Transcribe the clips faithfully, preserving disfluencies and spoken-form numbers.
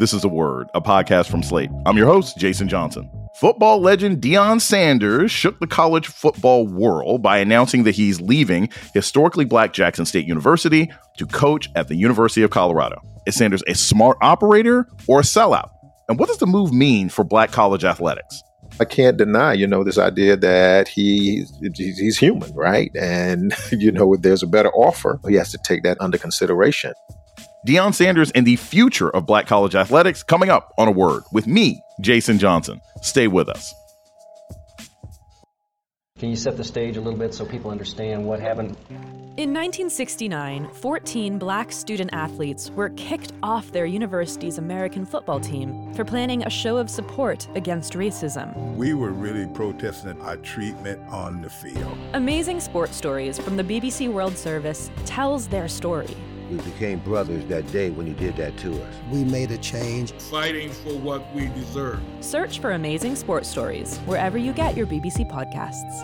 This is A Word, a podcast from Slate. I'm your host, Jason Johnson. Football legend Deion Sanders shook the college football world by announcing that he's leaving historically black Jackson State University to coach at the University of Colorado. Is Sanders a smart operator or a sellout? And what does the move mean for black college athletics? I can't deny, you know, this idea that he he's human, right? And, you know, if there's a better offer, he has to take that under consideration. Deion Sanders and the future of black college athletics coming up on A Word with me, Jason Johnson. Stay with us. Can you set the stage a little bit so people understand what happened? In nineteen sixty-nine, fourteen black student athletes were kicked off their university's American football team for planning a show of support against racism. We were really protesting our treatment on the field. Amazing Sports Stories from the B B C World Service tells their story. We became brothers that day when he did that to us. We made a change. Fighting for what we deserve. Search for Amazing Sports Stories wherever you get your B B C podcasts.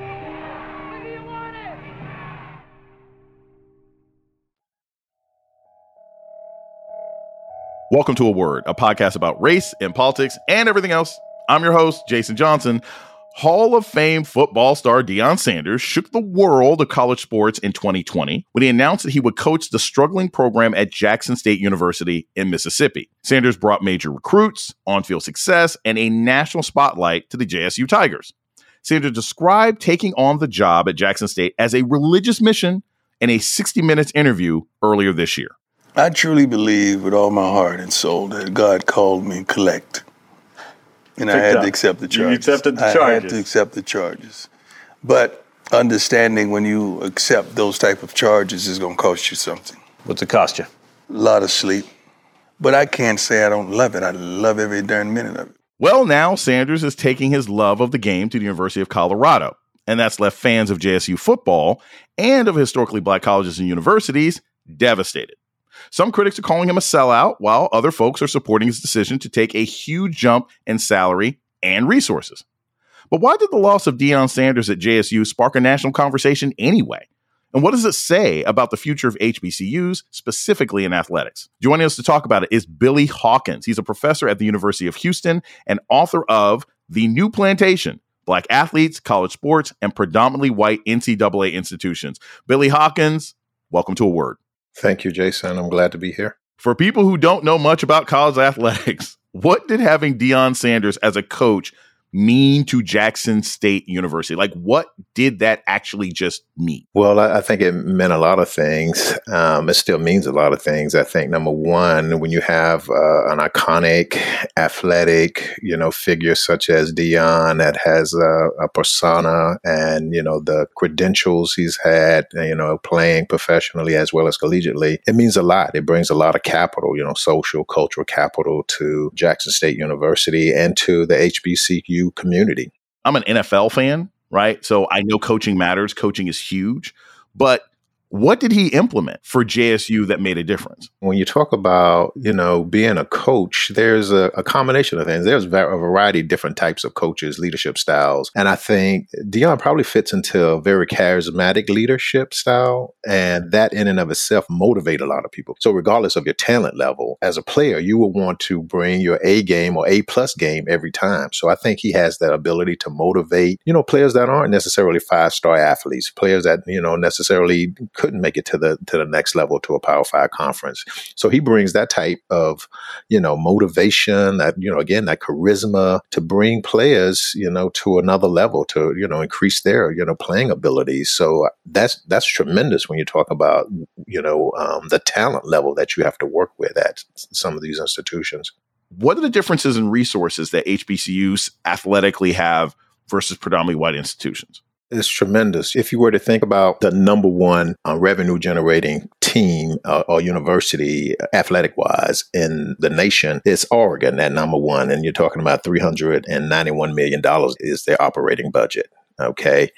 Welcome to A Word, a podcast about race and politics and everything else. I'm your host, Jason Johnson. Hall of Fame football star Deion Sanders shook the world of college sports in twenty twenty when he announced that he would coach the struggling program at Jackson State University in Mississippi. Sanders brought major recruits, on-field success, and a national spotlight to the J S U Tigers. Sanders described taking on the job at Jackson State as a religious mission in a sixty minutes interview earlier this year. I truly believe with all my heart and soul that God called me collect. And I had to accept the charges. You accepted the charges. I had to accept the charges. But understanding when you accept those type of charges is going to cost you something. What's it cost you? A lot of sleep. But I can't say I don't love it. I love every darn minute of it. Well, now Sanders is taking his love of the game to the University of Colorado. And that's left fans of J S U football and of historically black colleges and universities devastated. Some critics are calling him a sellout, while other folks are supporting his decision to take a huge jump in salary and resources. But why did the loss of Deion Sanders at J S U spark a national conversation anyway? And what does it say about the future of H B C Us, specifically in athletics? Joining us to talk about it is Billy Hawkins. He's a professor at the University of Houston and author of The New Plantation: Black Athletes, College Sports, and Predominantly White N C double A Institutions. Billy Hawkins, welcome to A Word. Thank you, Jason. I'm glad to be here. For people who don't know much about college athletics, what did having Deion Sanders as a coach mean to Jackson State University? Like, what did that actually just mean? Well, I, I think it meant a lot of things. Um, it still means a lot of things. I think, number one, when you have uh, an iconic, athletic, you know, figure such as Deion that has a, a persona and, you know, the credentials he's had, you know, playing professionally as well as collegiately, it means a lot. It brings a lot of capital, you know, social, cultural capital to Jackson State University and to the H B C U community. I'm an N F L fan, right? So I know coaching matters. Coaching is huge. But what did he implement for J S U that made a difference? When you talk about, you know, being a coach, there's a, a combination of things. There's a variety of different types of coaches, leadership styles. And I think Deion probably fits into a very charismatic leadership style. And that in and of itself motivate a lot of people. So regardless of your talent level, as a player, you will want to bring your A game or A plus game every time. So I think he has that ability to motivate, you know, players that aren't necessarily five-star athletes, players that, you know, necessarily couldn't make it to the to the next level, to a Power Five conference. So he brings that type of, you know, motivation, that, you know, again, that charisma to bring players, you know, to another level, to, you know, increase their, you know, playing abilities. So that's that's tremendous when you talk about, you know, um, the talent level that you have to work with at some of these institutions. What are the differences in resources that H B C Us athletically have versus predominantly white institutions? It's tremendous. If you were to think about the number one uh, revenue generating team uh, or university athletic wise in the nation, it's Oregon at number one. And you're talking about three hundred ninety-one million dollars is their operating budget. Okay.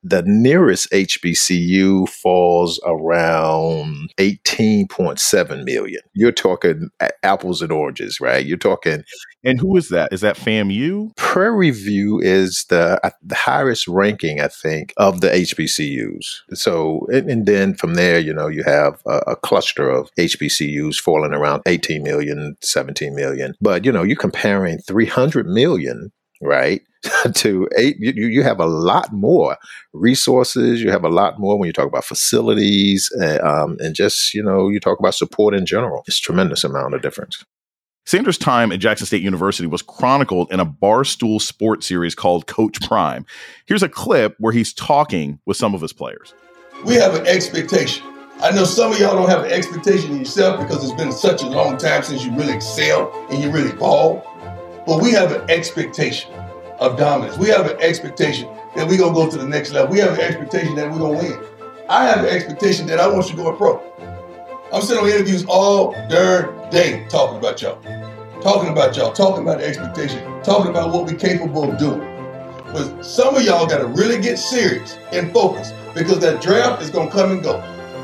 The nearest H B C U falls around eighteen point seven million. You're talking apples and oranges, right? You're talking. And who is that? Is that FAMU? Prairie View is the, uh, the highest ranking, I think, of the H B C Us. So, and, and then from there, you know, you have a, a cluster of H B C Us falling around eighteen million, seventeen million. But, you know, you're comparing three hundred million, right? to eight, you, you have a lot more resources. You have a lot more when you talk about facilities uh, um, and just, you know, you talk about support in general. It's a tremendous amount of difference. Sanders' time at Jackson State University was chronicled in a Barstool sports series called Coach Prime. Here's a clip where he's talking with some of his players. We have an expectation. I know some of y'all don't have an expectation in yourself because it's been such a long time since you really excel and you really ball. But we have an expectation of dominance. We have an expectation that we're going to go to the next level. We have an expectation that we're going to win. I have an expectation that I want you to go pro. I'm sitting on interviews all darn day talking about y'all. Talking about y'all, talking about the expectation, talking about what we're capable of doing. But some of y'all got to really get serious and focus because that draft is going to come and go.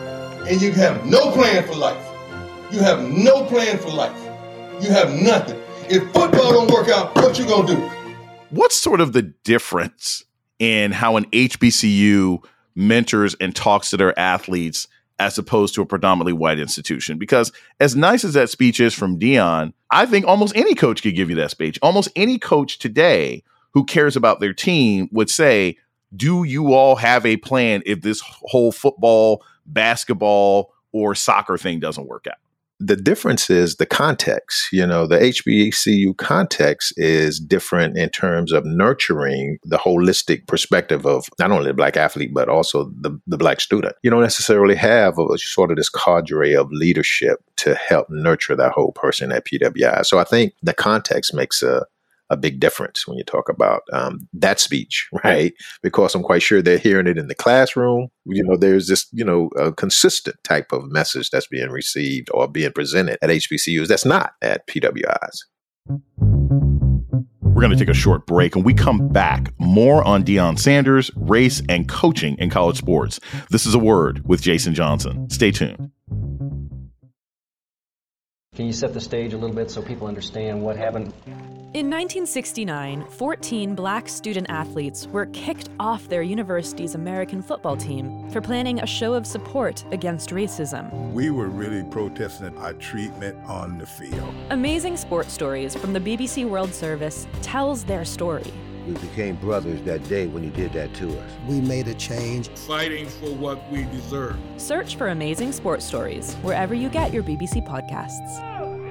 And you have no plan for life. You have no plan for life. You have nothing. If football don't work out, what you going to do? What's sort of the difference in how an H B C U mentors and talks to their athletes as opposed to a predominantly white institution? Because as nice as that speech is from Deion, I think almost any coach could give you that speech. Almost any coach today who cares about their team would say, do you all have a plan if this whole football, basketball, or soccer thing doesn't work out? The difference is the context. You know, the H B C U context is different in terms of nurturing the holistic perspective of not only the Black athlete, but also the, the Black student. You don't necessarily have a, sort of this cadre of leadership to help nurture that whole person at P W I. So I think the context makes a a big difference when you talk about um, that speech, right? Because I'm quite sure they're hearing it in the classroom. You know, there's this, you know, a consistent type of message that's being received or being presented at H B C Us that's not at P W Is. We're going to take a short break. and we come back, more on Deion Sanders, race, and coaching in college sports. This is A Word with Jason Johnson. Stay tuned. Can you set the stage a little bit so people understand what happened? In nineteen sixty-nine, fourteen black student athletes were kicked off their university's American football team for planning a show of support against racism. We were really protesting our treatment on the field. Amazing Sports Stories from the B B C World Service tells their story. We became brothers that day when you did that to us. We made a change. Fighting for what we deserve. Search for Amazing Sports Stories wherever you get your B B C podcasts.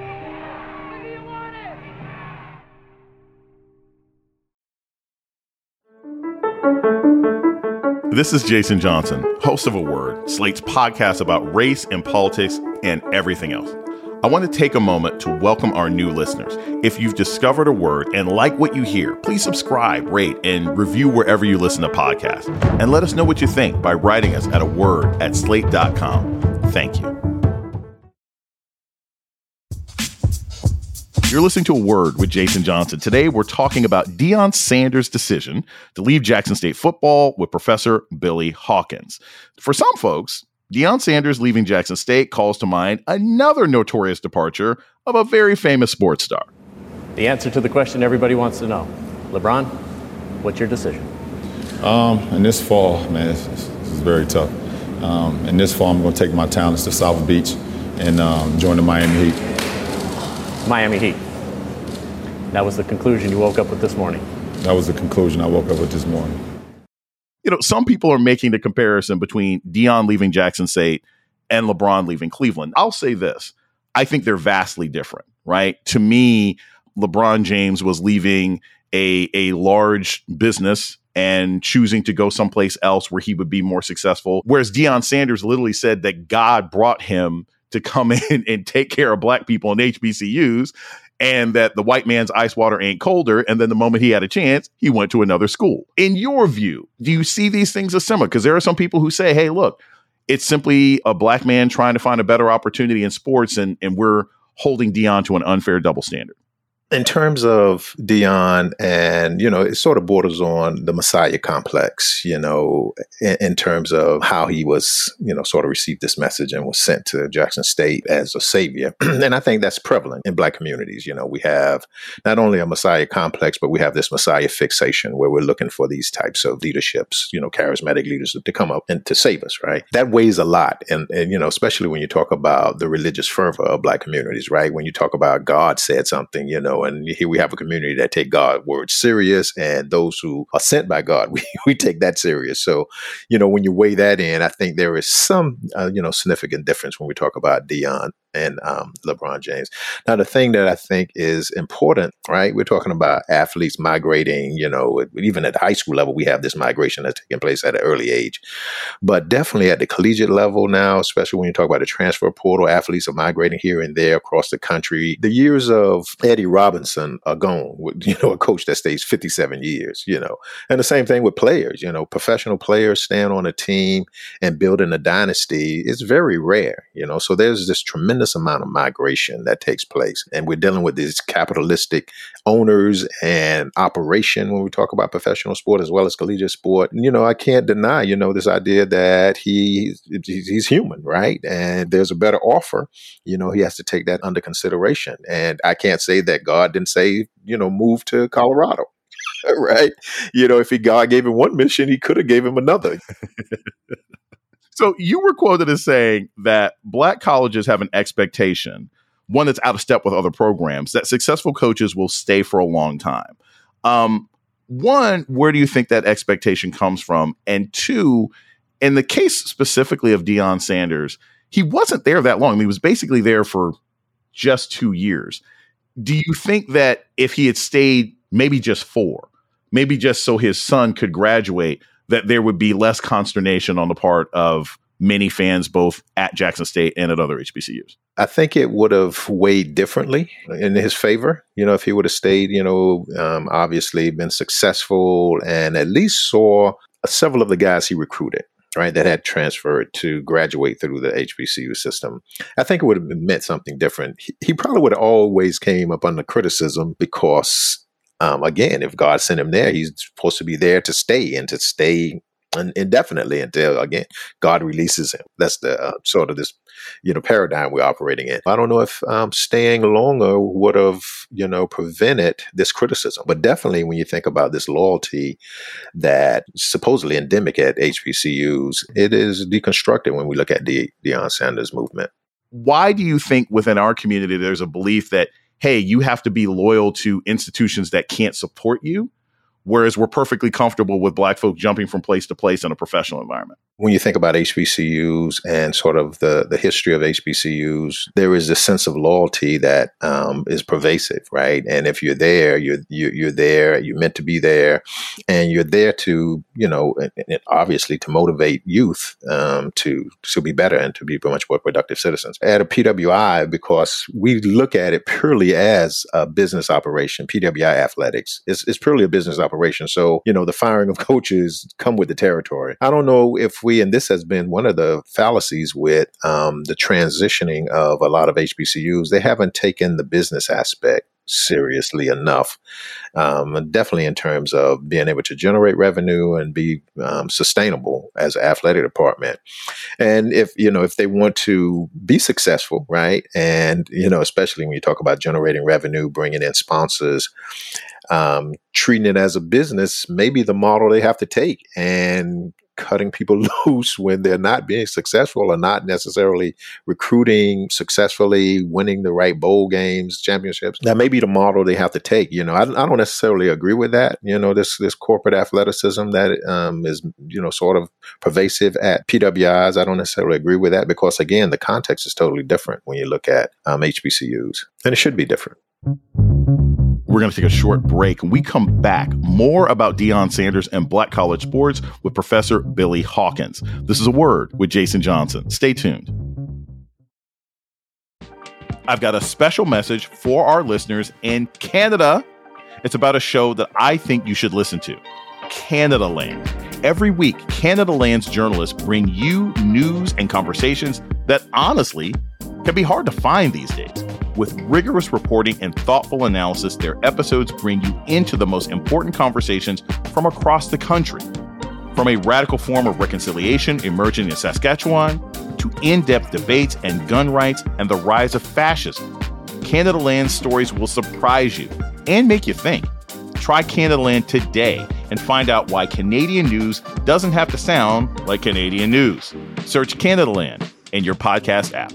This is Jason Johnson, host of A Word, Slate's podcast about race and politics and everything else. I want to take a moment to welcome our new listeners. If you've discovered A Word and like what you hear, please subscribe, rate, and review wherever you listen to podcasts. And let us know what you think by writing us at a word at slate dot com. Thank you. You're listening to A Word with Jason Johnson. Today, we're talking about Deion Sanders' decision to leave Jackson State football with Professor Billy Hawkins. For some folks, Deion Sanders leaving Jackson State calls to mind another notorious departure of a very famous sports star. The answer to the question everybody wants to know. LeBron, what's your decision? Um, in this fall, man, this is very tough. Um, in this fall, I'm going to take my talents to South Beach and um, join the Miami Heat. Miami Heat. That was the conclusion you woke up with this morning. That was the conclusion I woke up with this morning. You know, some people are making the comparison between Deion leaving Jackson State and LeBron leaving Cleveland. I'll say this. I think they're vastly different, right? To me, LeBron James was leaving a, a large business and choosing to go someplace else where he would be more successful. Whereas Deion Sanders literally said that God brought him to come in and take care of black people in H B C Us, and that the white man's ice water ain't colder. And then the moment he had a chance, he went to another school. In your view, do you see these things as similar? Because there are some people who say, hey, look, it's simply a black man trying to find a better opportunity in sports, and, and we're holding Deion to an unfair double standard. In terms of Deion, and, you know, it sort of borders on the Messiah complex, you know, in, in terms of how he was, you know, sort of received this message and was sent to Jackson State as a savior. And I think that's prevalent in Black communities. You know, we have not only a Messiah complex, but we have this Messiah fixation where we're looking for these types of leaderships, you know, charismatic leaders to come up and to save us, right? That weighs a lot. And, and, you know, especially when you talk about the religious fervor of Black communities, right? When you talk about God said something, you know, and here we have a community that take God's word serious, and those who are sent by God, we, we take that serious. So, you know, when you weigh that in, I think there is some, uh, you know, significant difference when we talk about Deion and um, LeBron James. Now, the thing that I think is important, right? We're talking about athletes migrating, you know, even at the high school level, we have this migration that's taking place at an early age. But definitely at the collegiate level now, especially when you talk about the transfer portal, athletes are migrating here and there across the country. The years of Eddie Robinson are gone, with, you know, a coach that stays fifty-seven years, you know. And the same thing with players, you know, professional players staying on a team and building a dynasty is very rare, you know. So there's this tremendous amount of migration that takes place. And we're dealing with these capitalistic owners and operation when we talk about professional sport as well as collegiate sport. You know, I can't deny, you know, this idea that he he's human, right? And there's a better offer. You know, he has to take that under consideration. And I can't say that God didn't say, you know, move to Colorado. Right. You know, if he God gave him one mission, he could have gave him another. So you were quoted as saying that Black colleges have an expectation, one that's out of step with other programs, that successful coaches will stay for a long time. Um, one, where do you think that expectation comes from? And two, in the case specifically of Deion Sanders, he wasn't there that long. I mean, he was basically there for just two years. Do you think that if he had stayed maybe just four, maybe just so his son could graduate, that there would be less consternation on the part of many fans, both at Jackson State and at other H B C Us? I think it would have weighed differently in his favor. You know, if he would have stayed, you know, um, obviously been successful and at least saw several of the guys he recruited, right, that had transferred to graduate through the H B C U system, I think it would have meant something different. He, he probably would have always came up under criticism because, Um, again, if God sent him there, he's supposed to be there to stay and to stay indefinitely until, again, God releases him. That's the uh, sort of this, you know, paradigm we're operating in. I don't know if um, staying longer would have, you know, prevented this criticism. But definitely when you think about this loyalty that supposedly endemic at H B C Us, it is deconstructed when we look at the Deion Sanders movement. Why do you think within our community there's a belief that, hey, you have to be loyal to institutions that can't support you, whereas we're perfectly comfortable with Black folk jumping from place to place in a professional environment? When you think about H B C Us and sort of the, the history of H B C Us, there is this sense of loyalty that um, is pervasive, right? And if you're there, you're, you're you're there, you're meant to be there, and you're there to, you know, obviously to motivate youth um, to to be better and to be much more productive citizens. At a P W I, because we look at it purely as a business operation, P W I athletics is is purely a business operation. So, you know, the firing of coaches come with the territory. I don't know if we, and this has been one of the fallacies with um, the transitioning of a lot of H B C Us, they haven't taken the business aspect seriously enough. Um, definitely in terms of being able to generate revenue and be um, sustainable as an athletic department. And if, you know, if they want to be successful, right. And, you know, especially when you talk about generating revenue, bringing in sponsors, um, treating it as a business, maybe the model they have to take, and cutting people loose when they're not being successful or not necessarily recruiting successfully, winning the right bowl games, championships. That may be the model they have to take. You know, I, I don't necessarily agree with that. You know, this this corporate athleticism that um, is, you know, sort of pervasive at P W Is. I don't necessarily agree with that because, again, the context is totally different when you look at um, H B C Us, and it should be different. We're going to take a short break. When we come back, more about Deion Sanders and Black college sports with Professor Billy Hawkins. This is A Word with Jason Johnson. Stay tuned. I've got a special message for our listeners in Canada. It's about a show that I think you should listen to, Canada Land. Every week, Canada Land's journalists bring you news and conversations that honestly can be hard to find these days. With rigorous reporting and thoughtful analysis, their episodes bring you into the most important conversations from across the country. From a radical form of reconciliation emerging in Saskatchewan to in-depth debates and gun rights and the rise of fascism, Canadaland's stories will surprise you and make you think. Try Canadaland today and find out why Canadian news doesn't have to sound like Canadian news. Search Canadaland in your podcast app.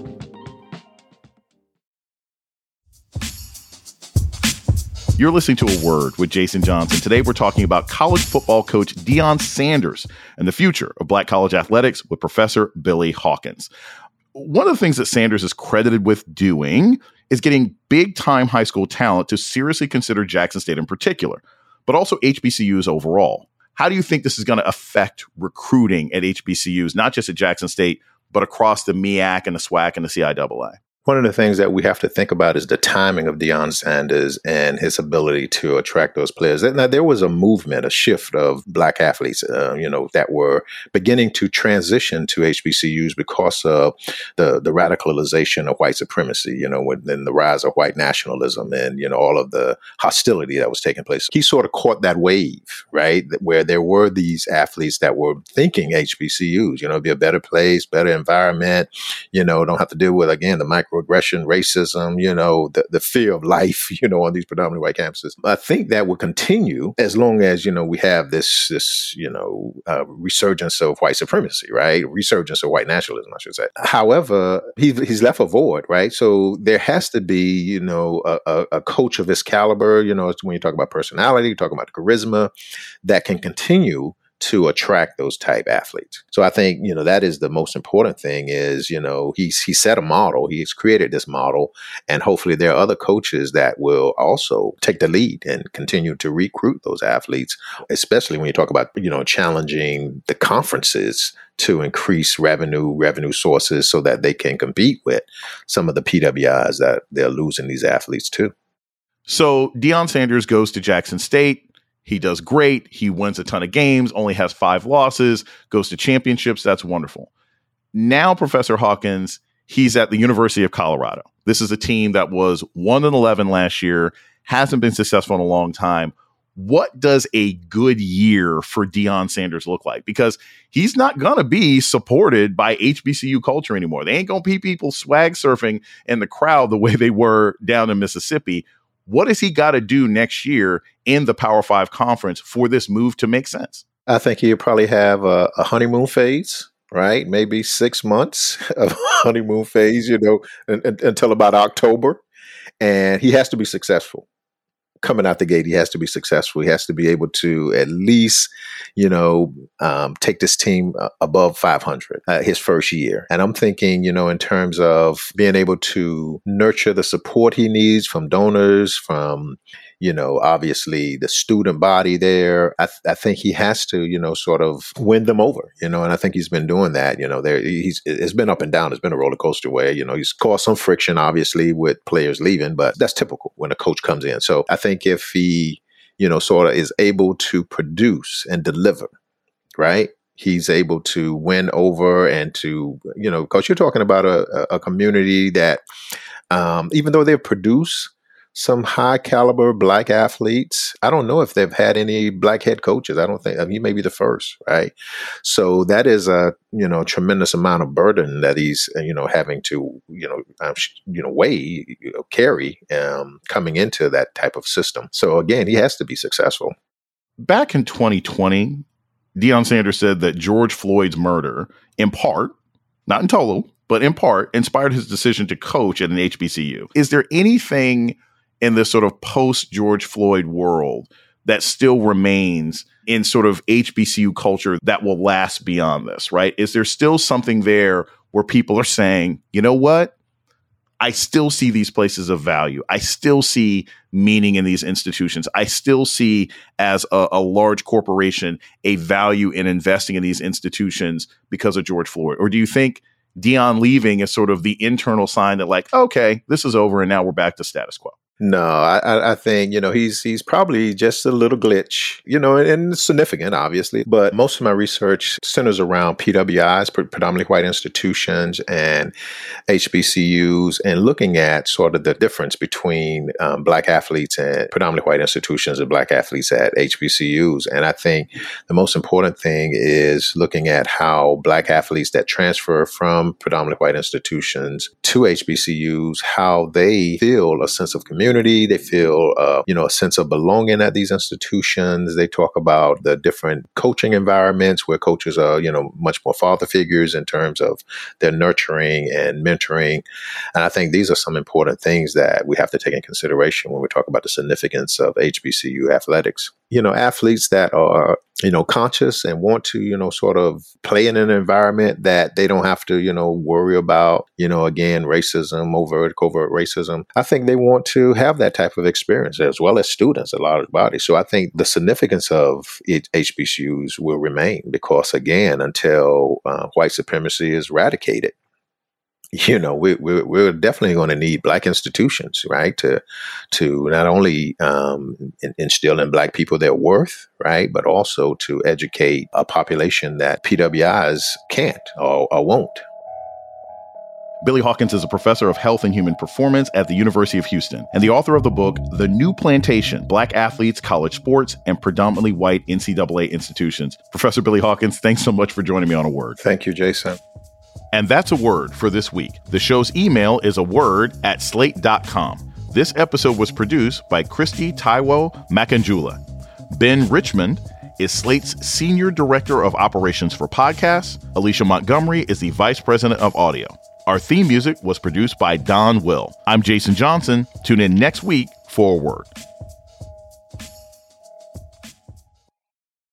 You're listening to A Word with Jason Johnson. Today, we're talking about college football coach Deion Sanders and the future of Black college athletics with Professor Billy Hawkins. One of the things that Sanders is credited with doing is getting big-time high school talent to seriously consider Jackson State in particular, but also H B C Us overall. How do you think this is going to affect recruiting at H B C Us, not just at Jackson State, but across the M E A C and the SWAC and the C I A A? One of the things that we have to think about is the timing of Deion Sanders and his ability to attract those players. Now, there was a movement, a shift of Black athletes, uh, you know, that were beginning to transition to H B C Us because of the, the radicalization of white supremacy, you know, and the rise of white nationalism and, you know, all of the hostility that was taking place. He sort of caught that wave, right, where there were these athletes that were thinking H B C Us, you know, be a better place, better environment, you know, don't have to deal with, again, the micro aggression, racism, you know, the, the fear of life, you know, on these predominantly white campuses. I think that will continue as long as, you know, we have this, this, you know, uh, resurgence of white supremacy, right? Resurgence of white nationalism, I should say. However, he, he's left a void, right? So there has to be, you know, a, a, a coach of his caliber, you know, when you talk about personality, you talk about charisma, that can continue to attract those type athletes. So I think, you know, that is the most important thing is, you know, he's he set a model, he's created this model, and hopefully there are other coaches that will also take the lead and continue to recruit those athletes, especially when you talk about, you know, challenging the conferences to increase revenue, revenue sources so that they can compete with some of the P W Is that they're losing these athletes to. So Deion Sanders goes to Jackson State. He does great. He wins a ton of games, only has five losses, goes to championships. That's wonderful. Now, Professor Hawkins, he's at the University of Colorado. This is a team that was one and eleven last year, hasn't been successful in a long time. What does a good year for Deion Sanders look like? Because he's not going to be supported by H B C U culture anymore. They ain't going to be people swag surfing in the crowd the way they were down in Mississippi. What does he got to do next year in the Power Five conference for this move to make sense? I think he'll probably have a, a honeymoon phase, right? Maybe six months of honeymoon phase, you know, un, un, until about October. And he has to be successful. Coming out the gate, he has to be successful. He has to be able to at least, you know, um, take this team uh, above five hundred uh, his first year. And I'm thinking, you know, in terms of being able to nurture the support he needs from donors, from, you know, obviously the student body there. I, th- I think he has to, you know, sort of win them over, you know, and I think he's been doing that. You know, there he's it's been up and down. It's been a roller coaster where, you know, he's caused some friction, obviously, with players leaving, but that's typical when a coach comes in. So I think if he, you know, sort of is able to produce and deliver, right? He's able to win over and to, you know, because you're talking about a, a community that, um, even though they produce some high caliber Black athletes, I don't know if they've had any Black head coaches. I don't think, I mean, he may be the first, right? So that is a, you know, tremendous amount of burden that he's, you know, having to, you know, um, you know, weigh, you know, carry um, coming into that type of system. So again, he has to be successful. Back in twenty twenty, Deion Sanders said that George Floyd's murder, in part, not in total, but in part, inspired his decision to coach at an H B C U. Is there anything in this sort of post-George Floyd world that still remains in sort of H B C U culture that will last beyond this, right? Is there still something there where people are saying, you know what? I still see these places of value. I still see meaning in these institutions. I still see, as a, a large corporation, a value in investing in these institutions because of George Floyd? Or do you think Deion leaving is sort of the internal sign that, like, okay, this is over and now we're back to status quo? No, I, I think, you know, he's he's probably just a little glitch, you know, and, and significant, obviously. But most of my research centers around P W Is, predominantly white institutions, and H B C Us, and looking at sort of the difference between um, Black athletes and predominantly white institutions and Black athletes at H B C Us. And I think the most important thing is looking at how Black athletes that transfer from predominantly white institutions to H B C Us, how they feel a sense of community. They feel, uh, you know, a sense of belonging at these institutions. They talk about the different coaching environments where coaches are, you know, much more father figures in terms of their nurturing and mentoring. And I think these are some important things that we have to take in consideration when we talk about the significance of H B C U athletics. You know, athletes that are, you know, conscious and want to, you know, sort of play in an environment that they don't have to, you know, worry about, you know, again, racism, overt, covert racism. I think they want to have that type of experience as well as students, a large body. So I think the significance of H B C Us will remain because, again, until uh, white supremacy is eradicated, you know, we, we, we're definitely going to need Black institutions, right, to to not only um, instill in Black people their worth, right, but also to educate a population that P W Is can't or, or won't. Billy Hawkins is a professor of health and human performance at the University of Houston and the author of the book, The New Plantation, Black Athletes, College Sports, and Predominantly White N C double A Institutions. Professor Billy Hawkins, thanks so much for joining me on A Word. Thank you, Jason. And that's A Word for this week. The show's email is a word at slate dot com. This episode was produced by Christy Taiwo Makanjula. Ben Richmond is Slate's Senior Director of Operations for Podcasts. Alicia Montgomery is the Vice President of Audio. Our theme music was produced by Don Will. I'm Jason Johnson. Tune in next week for A Word.